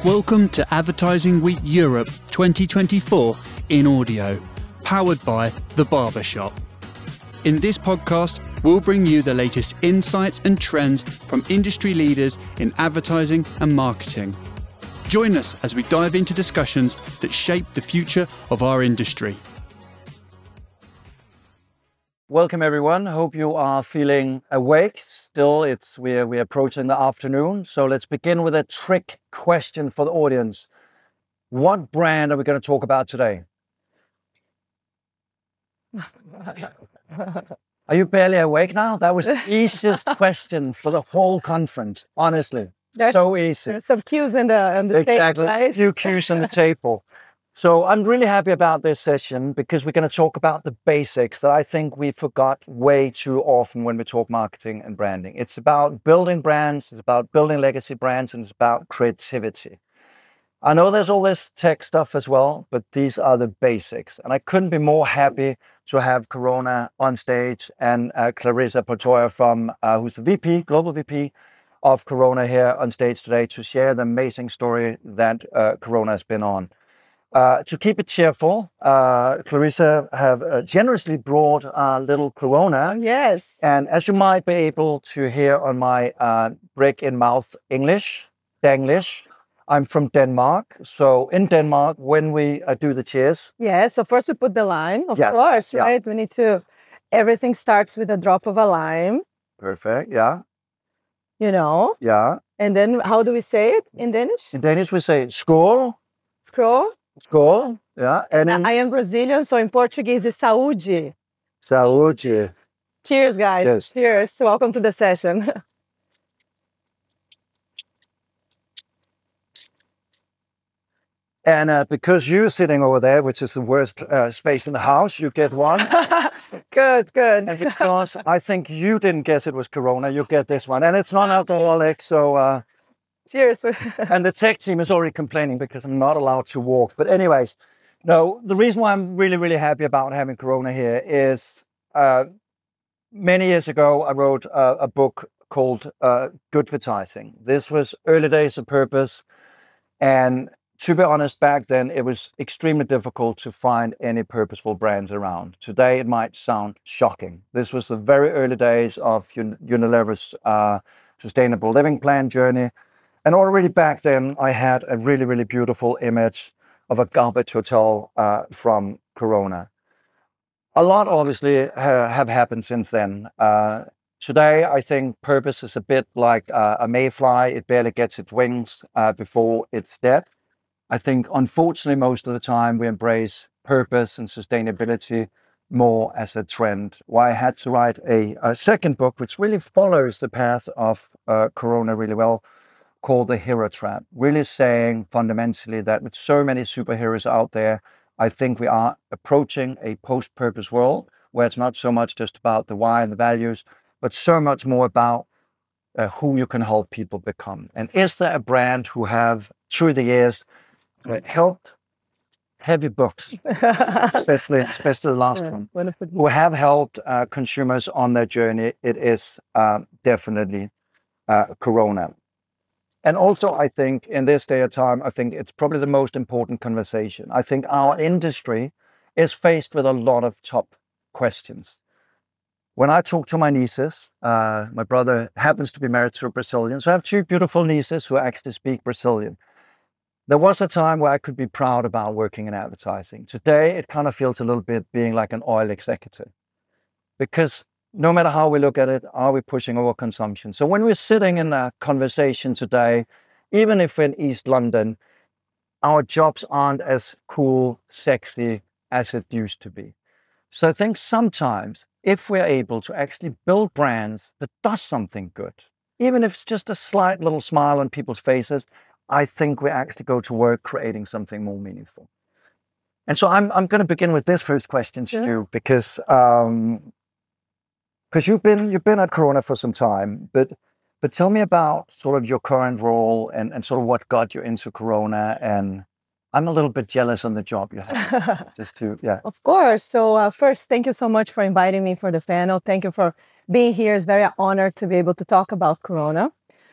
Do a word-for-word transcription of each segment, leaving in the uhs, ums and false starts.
Welcome to Advertising Week Europe twenty twenty-four in audio, powered by The Barbershop. In this podcast, we'll bring you the latest insights and trends from industry leaders in advertising and marketing. Join us as we dive into discussions that shape the future of our industry. Welcome everyone. Hope you are feeling awake. Still, it's we're we're approaching the afternoon. So let's begin with a trick question for the audience. What brand are we going to talk about today? Are you barely awake now? That was the easiest question for the whole conference. Honestly, There's, so easy. There's some cues in the in the Exactly, table, right? a few cues on the table. So I'm really happy about this session because we're going to talk about the basics that I think we forgot way too often when we talk marketing and branding. It's about building brands, it's about building legacy brands, and it's about creativity. I know there's all this tech stuff as well, but these are the basics. And I couldn't be more happy to have Corona on stage and uh, Clarissa Portoya from, uh, who's the V P, Global V P of Corona here on stage today to share the amazing story that uh, Corona has been on. Uh, to keep it cheerful, uh, Clarissa have uh, generously brought a little Corona. Yes. And as you might be able to hear on my uh, break-in-mouth English, Danglish, I'm from Denmark. So in Denmark, when we uh, do the cheers. Yes. So first we put the lime, of Yes. course, Yeah. right? We need to, everything starts with a drop of a lime, Perfect, yeah, you know. yeah. And then how do we say it in Danish? In Danish, we say skål, Scroll. skål, yeah. And in I am Brazilian, so in Portuguese it's saúde. saúde. Cheers, guys. Yes. Cheers. Welcome to the session. And uh, because you're sitting over there, which is the worst uh, space in the house, you get one. Good, good. And because I think you didn't guess it was Corona, you get this one. And it's non-alcoholic, so... Uh, Cheers. and the tech team is already complaining because I'm not allowed to walk. But anyways, no, the reason why I'm really, really happy about having Corona here is uh, many years ago, I wrote uh, a book called uh, Goodvertising. This was early days of Purpose. And to be honest, back then, it was extremely difficult to find any purposeful brands around. Today, it might sound shocking. This was the very early days of Un- Unilever's uh, Sustainable Living Plan journey. And already back then, I had a really, really beautiful image of a garbage hotel uh, from Corona. A lot, obviously, ha- have happened since then. Uh, today, I think purpose is a bit like uh, a mayfly. It barely gets its wings uh, before it's dead. I think, unfortunately, most of the time, we embrace purpose and sustainability more as a trend. Why I had to write a, a second book, which really follows the path of uh, Corona really well, called The Hero Trap, really saying fundamentally that with so many superheroes out there, I think we are approaching a post-purpose world where it's not so much just about the why and the values, but so much more about uh, who you can help people become. And is there a brand who have, through the years, uh, helped heavy books, especially, especially the last Yeah, one, who have helped uh, consumers on their journey? It is uh, definitely uh, Corona. And also, I think in this day of time, I think it's probably the most important conversation. I think our industry is faced with a lot of top questions. When I talk to my nieces, uh, my brother happens to be married to a Brazilian, so I have two beautiful nieces who actually speak Brazilian. There was a time where I could be proud about working in advertising. Today, it kind of feels a little bit being like an oil executive. Because no matter how we look at it, are we pushing overconsumption? So when we're sitting in a conversation today, even if we're in East London, our jobs aren't as cool, sexy as it used to be. So I think sometimes if we're able to actually build brands that does something good, even if it's just a slight little smile on people's faces, I think we actually go to work creating something more meaningful. And so I'm I'm going to begin with this first question to Yeah. you because um, Because you've been you've been at Corona for some time, but but tell me about sort of your current role and, and sort of what got you into Corona. And I'm a little bit jealous on the job you have. Just to yeah. Of course. So uh, first, thank you so much for inviting me for the panel. Thank you for being here. It's very honored to be able to talk about Corona.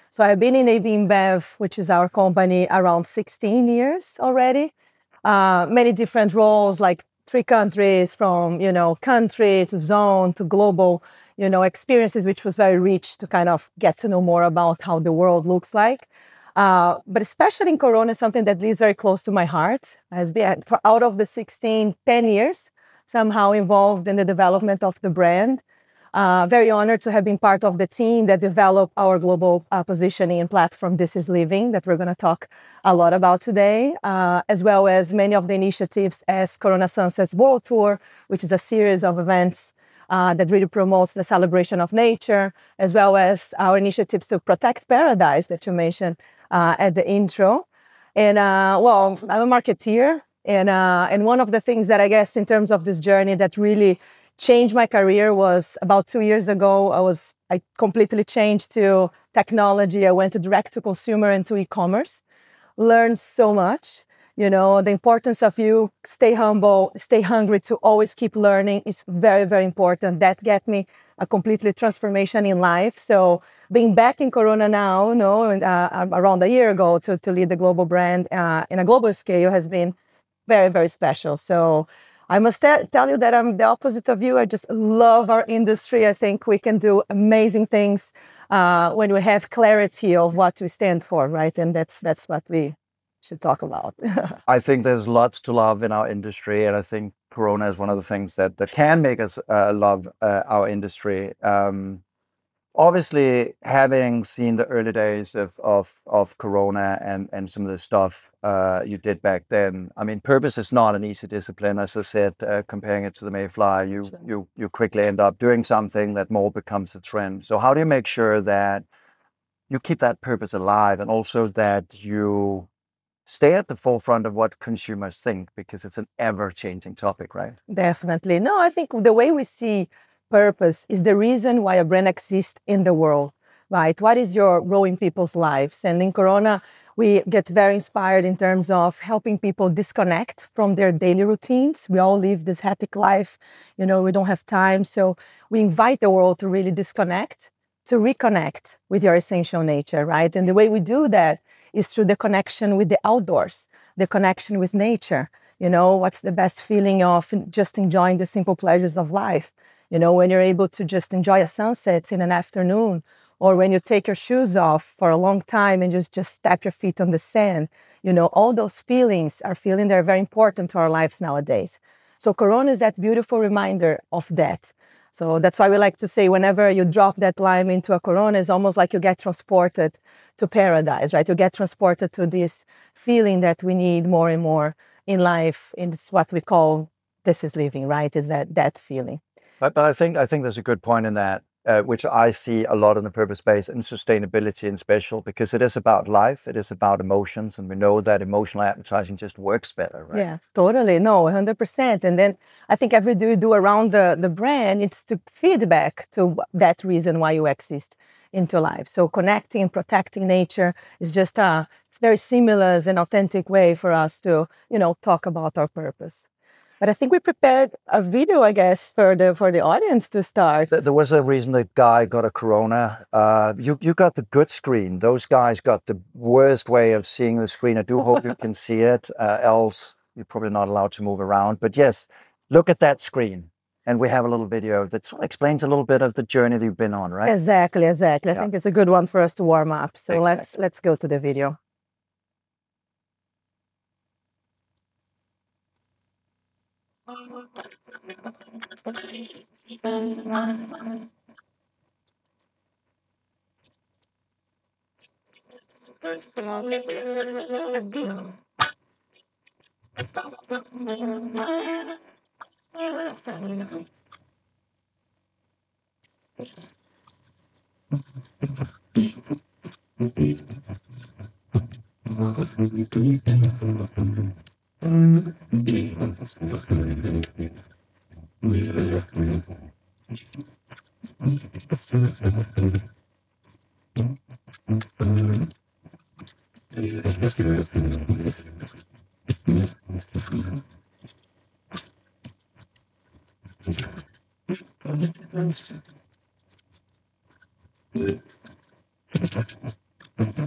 So I've been in A B InBev, which is our company, around sixteen years already. Uh, many different roles, like three countries, from, you know, country to zone to global, you know, experiences, which was very rich to kind of get to know more about how the world looks like. Uh, but especially in Corona, something that lives very close to my heart. Has been for out of the sixteen, ten years somehow involved in the development of the brand. Uh, very honored to have been part of the team that developed our global uh, positioning and platform, This Is Living, that we're going to talk a lot about today, uh, as well as many of the initiatives as Corona Sunsets World Tour, which is a series of events uh, that really promotes the celebration of nature, as well as our initiatives to protect paradise that you mentioned uh, at the intro. And uh, well, I'm a marketeer, and uh, and one of the things that I guess in terms of this journey that really changed my career was about two years ago. I was I completely changed to technology. I went to direct to consumer and to e-commerce. Learned so much. You know, the importance of you stay humble, stay hungry to always keep learning is very, very important. That get me a completely transformation in life. So being back in Corona now, you know, uh, around a year ago to, to lead the global brand uh, in a global scale has been very, very special. So I must t- tell you that I'm the opposite of you. I just love our industry. I think we can do amazing things uh, when we have clarity of what we stand for, right? And that's that's what we should talk about. I think there's lots to love in our industry, and I think Corona is one of the things that, that can make us uh, love uh, our industry. Um, obviously, having seen the early days of of, of Corona and, and some of the stuff uh, you did back then, I mean, purpose is not an easy discipline. As I said, uh, comparing it to the Mayfly, you, Sure. you you quickly end up doing something that more becomes a trend. So how do you make sure that you keep that purpose alive, and also that you stay at the forefront of what consumers think, because it's an ever-changing topic, right? Definitely. No, I think the way we see purpose is the reason why a brand exists in the world, right? What is your role in people's lives? And in Corona, we get very inspired in terms of helping people disconnect from their daily routines. We all live this hectic life, you know, we don't have time. So we invite the world to really disconnect, to reconnect with your essential nature, right? And the way we do that is through the connection with the outdoors, the connection with nature. You know, what's the best feeling of just enjoying the simple pleasures of life? You know, when you're able to just enjoy a sunset in an afternoon, or when you take your shoes off for a long time and just, just tap your feet on the sand. You know, all those feelings are feelings that are very important to our lives nowadays. So Corona is that beautiful reminder of that. So that's why we like to say whenever you drop that lime into a Corona, it's almost like you get transported to paradise, right? You get transported to this feeling that we need more and more in life. And it's what we call This Is Living, right? Is that that feeling. But, but I think I think there's a good point in that, uh, which I see a lot in the purpose space and sustainability in special, because it is about life, it is about emotions, and we know that emotional advertising just works better, right? Yeah, totally. No, one hundred percent. And then I think every do you do around the, the brand, it's to feedback to that reason why you exist into life. So connecting and protecting nature is just a, it's very seamless and authentic way for us to, you know, talk about our purpose. But I think we prepared a video, I guess, for the for the audience to start. There was a reason the guy got a Corona. Uh, you you got the good screen. Those guys got the worst way of seeing the screen. I do hope you can see it. Uh, else you're probably not allowed to move around. But yes, look at that screen. And we have a little video that sort of explains a little bit of the journey that you've been on, right? Exactly, exactly. I Yeah. think it's a good one for us to warm up. So Exactly. let's let's go to the video.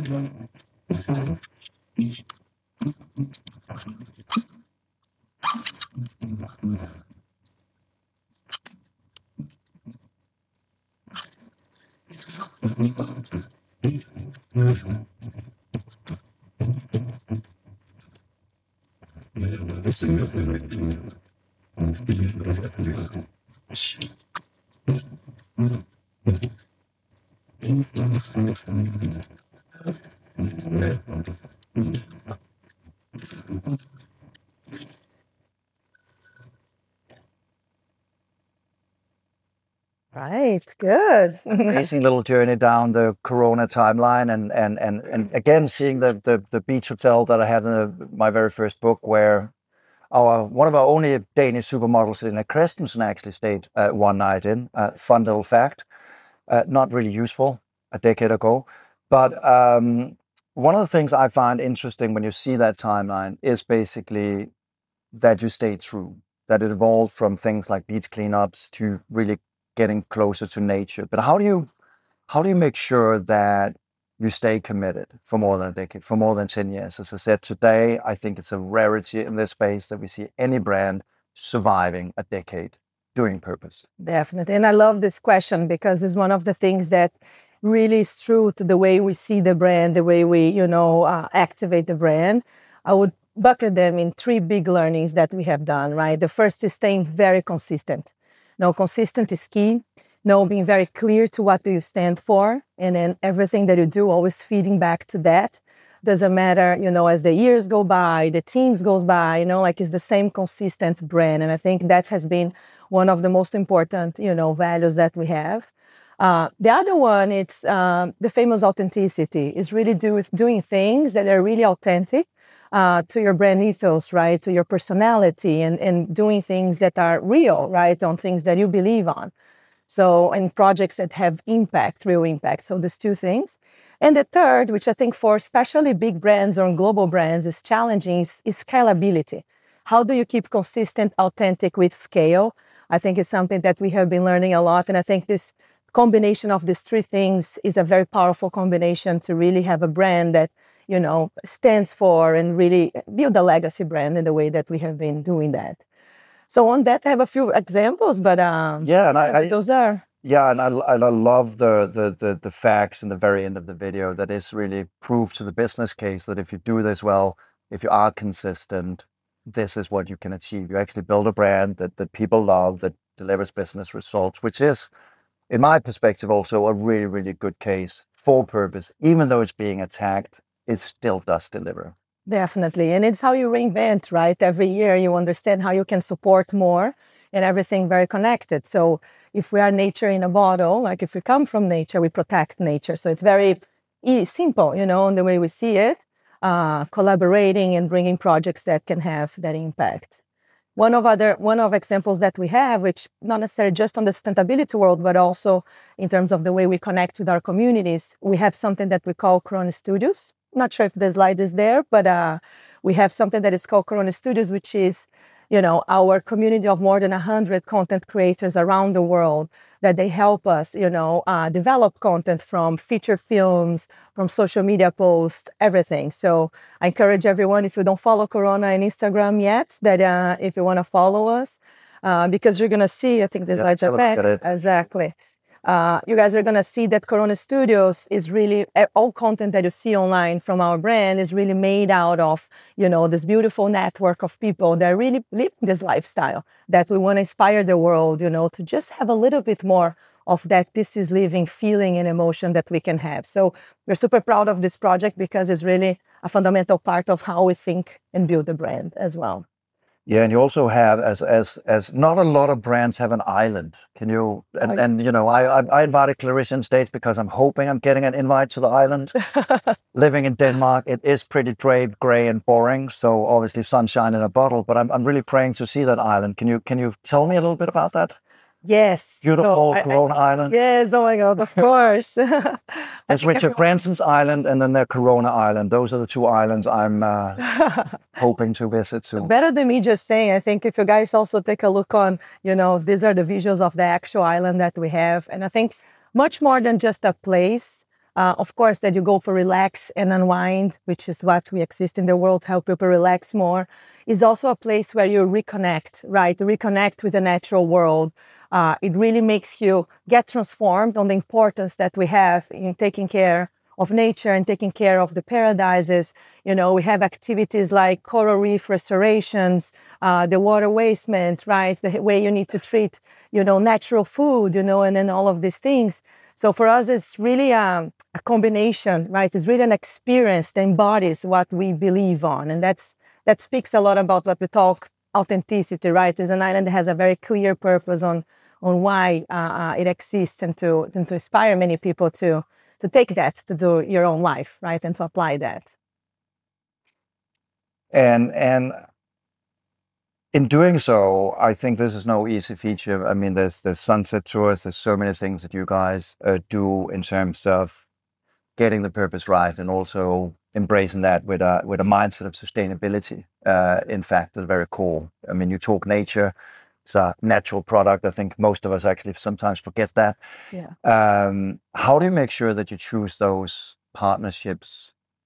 Right, good. Amazing little journey down the Corona timeline, and and and, and again seeing the, the the beach hotel that I had in the, my very first book, where our one of our only Danish supermodels, Lena Christensen, actually stayed uh, one night in. Uh, fun little fact, uh, not really useful a decade ago, but um, one of the things I find interesting when you see that timeline is basically that you stay true, that it evolved from things like beach cleanups to really getting closer to nature. But how do you how do you make sure that you stay committed for more than a decade, for more than ten years? As I said, today, I think it's a rarity in this space that we see any brand surviving a decade doing purpose. Definitely. And I love this question because it's one of the things that really is true to the way we see the brand, the way we, you know, uh, activate the brand. I would bucket them in three big learnings that we have done, right? The first is staying very consistent. No, consistent is key. No, being very clear to what do you stand for, and then everything that you do, always feeding back to that. Doesn't matter, you know, as the years go by, the teams goes by, you know, like it's the same consistent brand. And I think that has been one of the most important, you know, values that we have. Uh, the other one, it's um, the famous authenticity. Is really do, doing things that are really authentic uh, to your brand ethos, right? To your personality, and, and doing things that are real, right? On things that you believe on. So, and projects that have impact, real impact. So there's two things. And the third, which I think for especially big brands or global brands is challenging, is, is scalability. How do you keep consistent, authentic with scale? I think it's something that we have been learning a lot. And I think this combination of these three things is a very powerful combination to really have a brand that, you know, stands for and really build a legacy brand in the way that we have been doing that. So on that, I have a few examples, but um, yeah, and I, I those are yeah, and I and I love the, the the the facts in the very end of the video that is really proof to the business case that if you do this well, if you are consistent, this is what you can achieve. You actually build a brand that that people love, that delivers business results, which is, in my perspective, also a really really good case for purpose. Even though it's being attacked, it still does deliver. Definitely. And it's how you reinvent, right? Every year you understand how you can support more and everything very connected. So if we are nature in a bottle, like if we come from nature, we protect nature. So it's very e- simple, you know, in the way we see it, uh, collaborating and bringing projects that can have that impact. One of other one of examples that we have, which not necessarily just on the sustainability world, but also in terms of the way we connect with our communities, we have something that we call Corona Studios. Not sure if the slide is there, but uh, we have something that is called Corona Studios, which is, you know, our community of more than one hundred content creators around the world that they help us, you know, uh, develop content from feature films, from social media posts, everything. So I encourage everyone, if you don't follow Corona on Instagram yet, that uh, if you want to follow us, uh, because you're going to see, I think the Yeah, slides are back. Exactly. Uh, you guys are going to see that Corona Studios is really, all content that you see online from our brand is really made out of, you know, this beautiful network of people that really live this lifestyle, that we want to inspire the world, you know, to just have a little bit more of that this is living feeling and emotion that we can have. So we're super proud of this project because it's really a fundamental part of how we think and build the brand as well. Yeah, and you also have, as as as not a lot of brands have an island. Can you and, and you know, I, I I invited Clarissa on stage because I'm hoping I'm getting an invite to the island. Living in Denmark, it is pretty draped, gray, and boring. So obviously sunshine in a bottle. But I'm I'm really praying to see that island. Can you can you tell me a little bit about that? Yes. Beautiful so Corona I, I, Island. Yes, oh my God, of course. There's Richard Branson's island and then the Corona Island. Those are the two islands I'm uh, hoping to visit too. Better than me just saying, I think if you guys also take a look on, you know, these are the visuals of the actual island that we have. And I think much more than just a place, Uh, of course, that you go for relax and unwind, which is what we exist in the world, help people relax more, is also a place where you reconnect, right? Reconnect with the natural world. Uh, it really makes you get transformed on the importance that we have in taking care of nature and taking care of the paradises. You know, we have activities like coral reef restorations, uh, the water wastement, right? The way you need to treat, you know, natural food, you know, and then all of these things. So for us, it's really um, a combination, right? It's really an experience that embodies what we believe on. And that's that speaks a lot about what we talk authenticity, right? It's an island that has a very clear purpose on on why uh, uh, it exists, and to, and to inspire many people to to take that to do your own life, right? And to apply that. And and in doing so, I think this is no easy feature. I mean, there's there's sunset tours. There's so many things that you guys uh, do in terms of getting the purpose right, and also embracing that with a with a mindset of sustainability. Uh, in fact, at the very core. I mean, you talk nature. It's a natural product. I think most of us actually sometimes forget that. Yeah. Um, how do you make sure that you choose those partnerships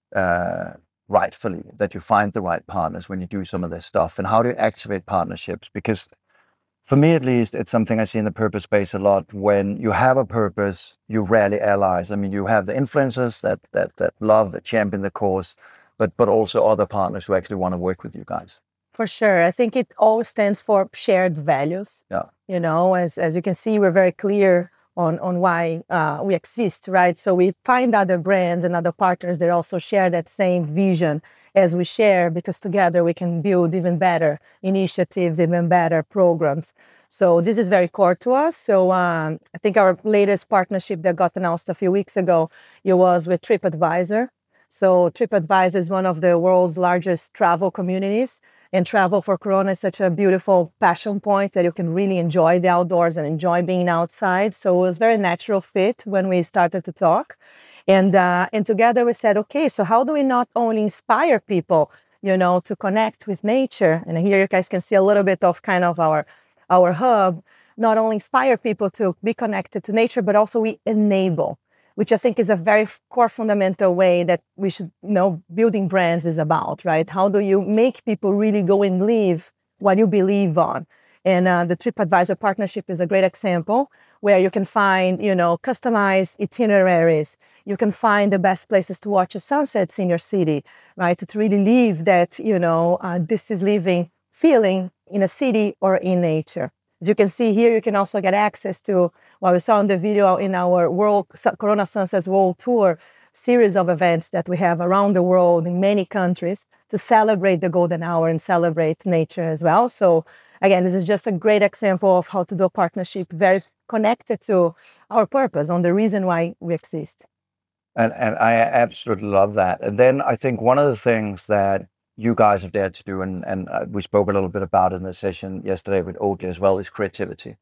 uh, rightfully, that you find the right partners when you do some of this stuff? And how do you activate partnerships? Because for me, at least, it's something I see in the purpose space a lot. When you have a purpose, you rarely allies. I mean, you have the influencers that that that love, that champion the cause, but but also other partners who actually want to work with you guys. For sure. I think it all stands for shared values. Yeah. You know, as as you can see, we're very clear on, on why uh, we exist, right? So we find other brands and other partners that also share that same vision as we share, because together we can build even better initiatives, even better programs. So this is very core to us. So um, I think our latest partnership that got announced a few weeks ago, it was with TripAdvisor. So TripAdvisor is one of the world's largest travel communities. And travel for Corona is such a beautiful passion point that you can really enjoy the outdoors and enjoy being outside. So it was a very natural fit when we started to talk. And uh, and together we said, okay, so how do we not only inspire people, you know, to connect with nature? And here you guys can see a little bit of kind of our, our hub, not only inspire people to be connected to nature, but also we enable, which I think is a very core fundamental way that we should you know building brands is about, right? How do you make people really go and live what you believe on? And uh, the TripAdvisor partnership is a great example where you can find, you know, customized itineraries. You can find the best places to watch the sunsets in your city, right? To really live that, you know, uh, this is living feeling in a city or in nature. As you can see here, you can also get access to what we saw in the video in our World Corona Sunsets World Tour series of events that we have around the world in many countries to celebrate the golden hour and celebrate nature as well. So again, this is just a great example of how to do a partnership very connected to our purpose, on the reason why we exist. And and I absolutely love that. And then I think one of the things that you guys have dared to do, and, and uh, we spoke a little bit about it in the session yesterday with Oatly as well, is creativity.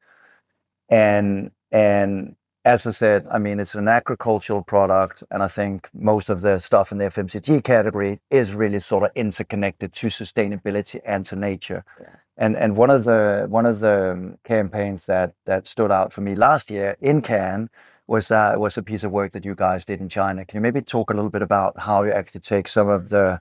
And and as I said, I mean, it's an agricultural product, and I think most of the stuff in the F M C G category is really sort of interconnected to sustainability and to nature. Yeah. And and one of the one of the campaigns that that stood out for me last year in Cannes was uh, was a piece of work that you guys did in China. Can you maybe talk a little bit about how you actually take some of the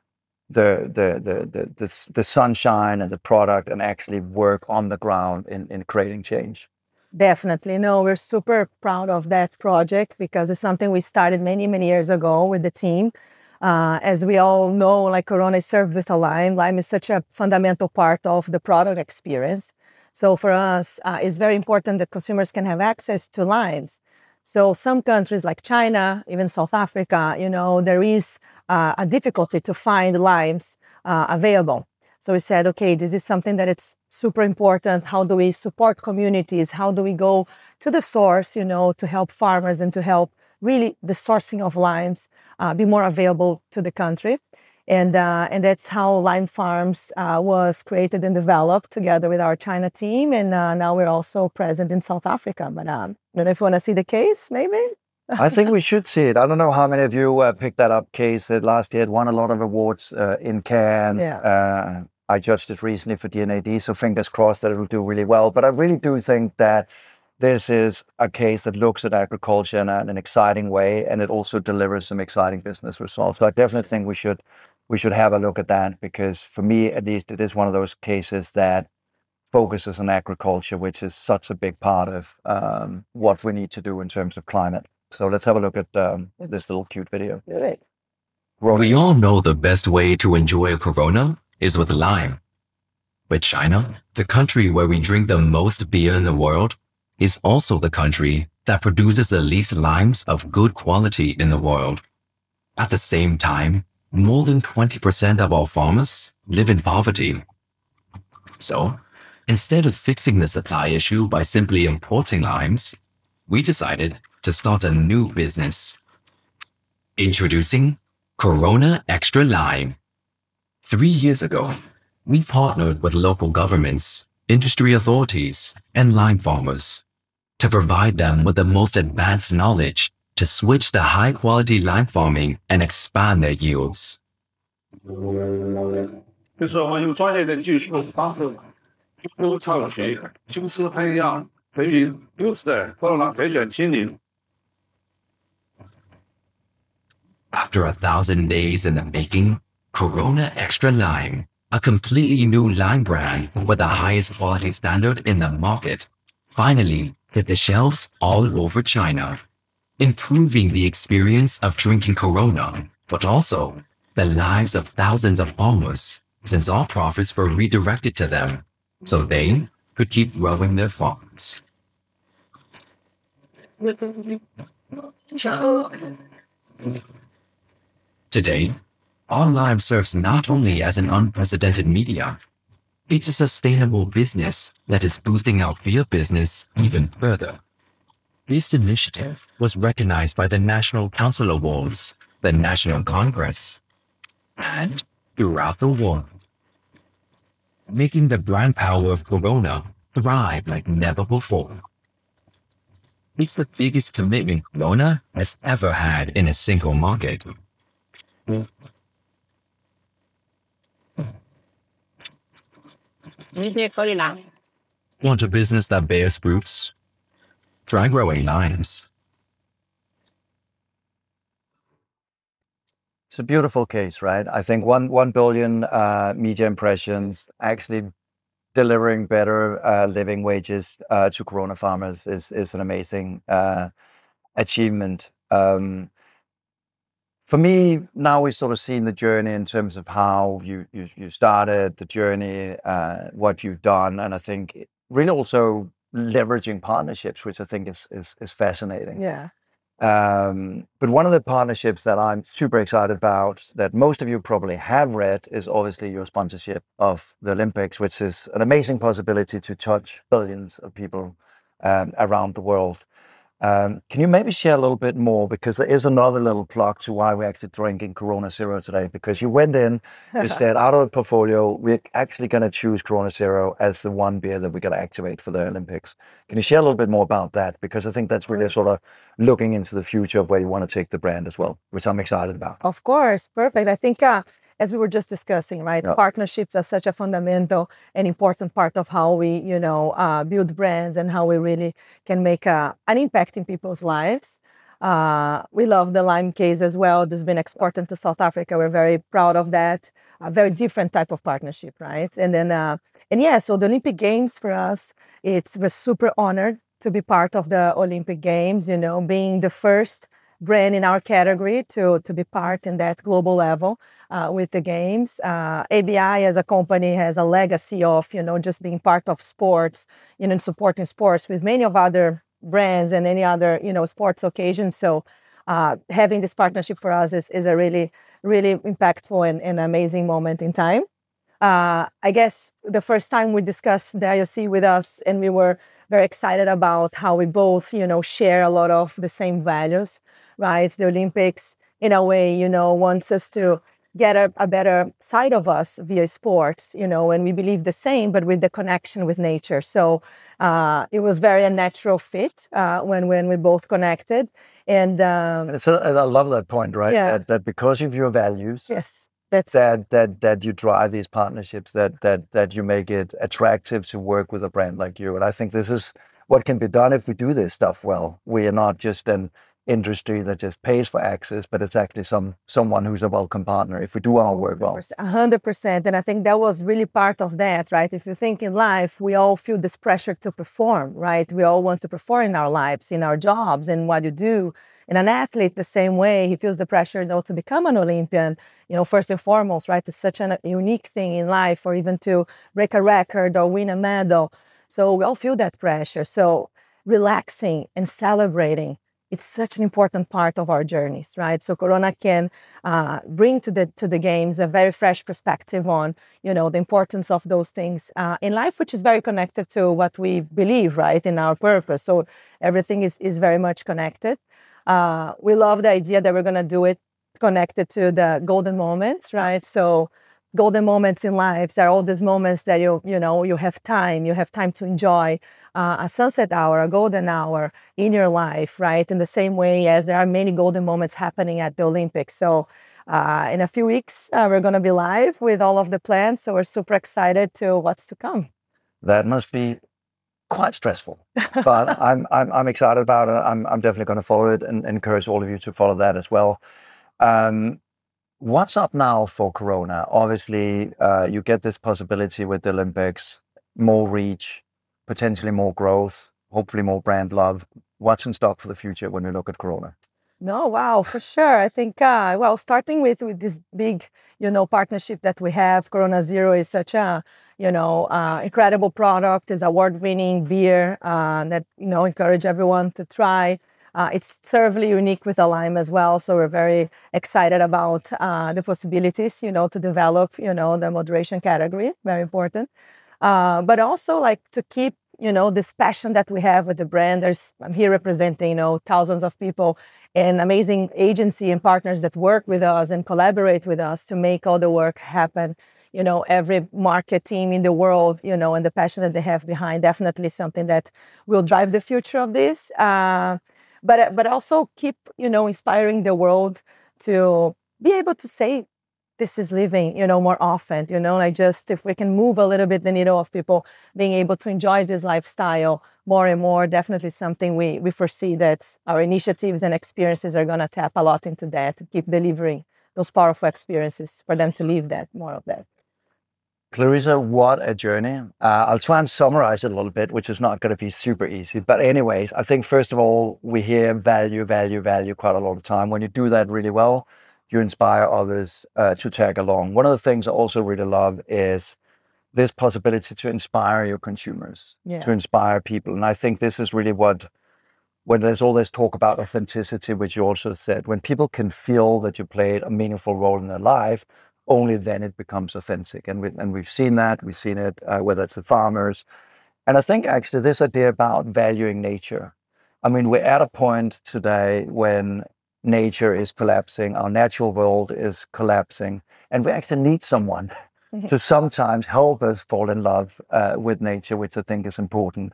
the the the the the, the sunshine and the product and actually work on the ground in, in creating change? Definitely. No, we're super proud of that project because it's something we started many, many years ago with the team. Uh, as we all know, like Corona is served with a lime. Lime is such a fundamental part of the product experience. So for us, uh, it's very important that consumers can have access to limes. So some countries like China, even South Africa, you know, there is uh, a difficulty to find limes uh, available. So we said, okay, this is something that it's super important. How do we support communities? How do we go to the source, you know, to help farmers and to help really the sourcing of limes uh, be more available to the country? And uh, and that's how Lime Farms uh, was created and developed together with our China team. And uh, now we're also present in South Africa. But um, I don't know if you want to see the case, maybe? I think we should see it. I don't know how many of you uh, picked that up. Case that last year it won a lot of awards uh, in Cannes. Yeah. Uh, I judged it recently for D N A D, so fingers crossed that it will do really well. But I really do think that this is a case that looks at agriculture in an, an exciting way, and it also delivers some exciting business results. So I definitely think we should we should have a look at that, because for me, at least, it is one of those cases that focuses on agriculture, which is such a big part of um, what we need to do in terms of climate. So let's have a look at um, this little cute video. Good. We all know the best way to enjoy a Corona is with lime. But China, the country where we drink the most beer in the world, is also the country that produces the least limes of good quality in the world. At the same time, more than twenty percent of our farmers live in poverty. So, instead of fixing the supply issue by simply importing limes, we decided to start a new business. Introducing Corona Extra Lime. Three years ago, we partnered with local governments, industry authorities, and lime farmers to provide them with the most advanced knowledge to switch to high-quality lime farming and expand their yields. 就是我们用专业的技术帮助优超学、优质培养、培育优质的科罗培选经理。 After a thousand days in the making, Corona Extra Lime, a completely new lime brand with the highest quality standard in the market, finally hit the shelves all over China, improving the experience of drinking Corona, but also the lives of thousands of farmers, since all profits were redirected to them, so they could keep growing their farms. Today, our lime serves not only as an unprecedented media, it's a sustainable business that is boosting our beer business even further. This initiative was recognized by the National Council Awards, the National Congress, and throughout the world, making the brand power of Corona thrive like never before. It's the biggest commitment Corona has ever had in a single market. Want a business that bears fruits? Try growing limes. It's a beautiful case, right? I think one one billion uh, media impressions actually delivering better uh, living wages uh, to Corona farmers is is an amazing uh, achievement. Um, for me, now we've sort of seen the journey in terms of how you you, you started the journey, uh, what you've done, and I think really also leveraging partnerships, which I think is is, is fascinating. Yeah. Um, but one of the partnerships that I'm super excited about, that most of you probably have read, is obviously your sponsorship of the Olympics, which is an amazing possibility to touch billions of people um, around the world. Um, can you maybe share a little bit more? Because there is another little plug to why we're actually drinking Corona Zero today. Because you went in, you said, out of the portfolio, we're actually going to choose Corona Zero as the one beer that we're going to activate for the Olympics. Can you share a little bit more about that? Because I think that's really sort of looking into the future of where you want to take the brand as well, which I'm excited about. Of course, perfect. I think uh, as we were just discussing, right, Yeah. partnerships are such a fundamental and important part of how we, you know, uh, build brands and how we really can make a, an impact in people's lives. Uh, we love the lime case as well. This has been exported to South Africa. We're very proud of that. A very different type of partnership, right? And then, uh, and yeah, so the Olympic Games for us, it's we're super honored to be part of the Olympic Games. You know, being the first brand in our category to to be part in that global level uh, with the games. Uh, A B I as a company has a legacy of, you know, just being part of sports, you know, and supporting sports with many of other brands and any other, you know, sports occasions. So uh, having this partnership for us is, is a really, really impactful and, and amazing moment in time. Uh, I guess the first time we discussed the I O C with us, and we were very excited about how we both, you know, share a lot of the same values, right? The Olympics, in a way, you know, wants us to get a, a better side of us via sports, you know, and we believe the same, but with the connection with nature. So uh, it was very a natural fit uh, when, when we both connected. And um, And it's a, and I love that point, right? Yeah. That, that because of your values, yes, that's that that that you drive these partnerships, that that that you make it attractive to work with a brand like you. And I think this is what can be done if we do this stuff well. We are not just an industry that just pays for access, but it's actually some someone who's a welcome partner if we do our work well. one hundred percent. And I think that was really part of that, right? If you think in life, we all feel this pressure to perform, right? We all want to perform in our lives, in our jobs, in what you do. And an athlete, the same way, he feels the pressure, you know, to become an Olympian, you know, first and foremost, right? It's such a unique thing in life, or even to break a record or win a medal. So we all feel that pressure. So relaxing and celebrating, it's such an important part of our journeys, right? So Corona can uh, bring to the to the games a very fresh perspective on, you know, the importance of those things uh, in life, which is very connected to what we believe, right, in our purpose. So everything is is very much connected. Uh, we love the idea that we're going to do it connected to the golden moments, right? So golden moments in lives are all these moments that you you know you have time, you have time to enjoy uh, a sunset hour, a golden hour in your life, right? In the same way as there are many golden moments happening at the Olympics. So uh, in a few weeks, uh, we're going to be live with all of the plans. So we're super excited to what's to come. That must be quite stressful, but I'm, I'm I'm excited about it. I'm I'm definitely going to follow it and encourage all of you to follow that as well. Um, What's up now for Corona? Obviously, uh, you get this possibility with the Olympics, more reach, potentially more growth, hopefully more brand love. What's in stock for the future when we look at Corona? No, wow, for sure. I think, uh, well, starting with, with this big, you know, partnership that we have, Corona Zero is such a, you know, uh, incredible product. It's award-winning beer uh, that, you know, encourage everyone to try. Uh, it's certainly unique with a lime as well, so we're very excited about uh, the possibilities, you know, to develop, you know, the moderation category, very important. Uh, but also, like, to keep, you know, this passion that we have with the brand. There's, I'm here representing, you know, thousands of people and amazing agency and partners that work with us and collaborate with us to make all the work happen. You know, every market team in the world, you know, and the passion that they have behind, definitely something that will drive the future of this. Uh, But but also keep, you know, inspiring the world to be able to say, this is living, you know, more often, you know, like just if we can move a little bit the needle of people being able to enjoy this lifestyle more and more, definitely something we, we foresee that our initiatives and experiences are going to tap a lot into that, keep delivering those powerful experiences for them to live that, more of that. Clarissa, what a journey. Uh, I'll try and summarize it a little bit, which is not going to be super easy. But anyways, I think first of all, we hear value, value, value quite a lot of time. When you do that really well, you inspire others uh, to tag along. One of the things I also really love is this possibility to inspire your consumers, yeah. to inspire people. And I think this is really what, when there's all this talk about authenticity, which you also said, when people can feel that you played a meaningful role in their life, only then it becomes authentic. And, we, and we've seen that. We've seen it, uh, whether it's the farmers. And I think actually this idea about valuing nature. I mean, we're at a point today when nature is collapsing, our natural world is collapsing, and we actually need someone to sometimes help us fall in love uh, with nature, which I think is important.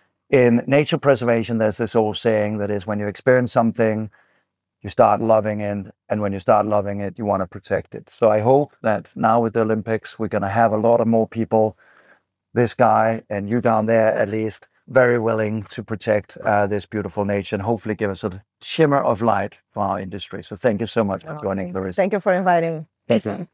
In nature preservation, there's this old saying that is, when you experience something, you start loving it, and when you start loving it, you want to protect it. So I hope that now with the Olympics, we're going to have a lot of more people, this guy and you down there at least, very willing to protect uh, this beautiful nature and hopefully give us a shimmer of light for our industry. So thank you so much for joining, Clarissa. Thank you for inviting. Thank you.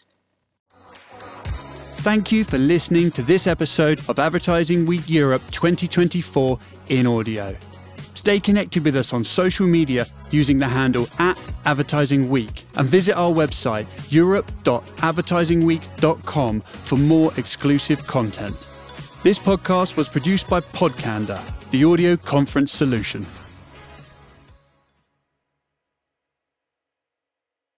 Thank you for listening to this episode of Advertising Week Europe twenty twenty-four in audio. Stay connected with us on social media using the handle at Advertising Week and visit our website europe dot advertising week dot com for more exclusive content. This podcast was produced by Podcanda, the audio conference solution.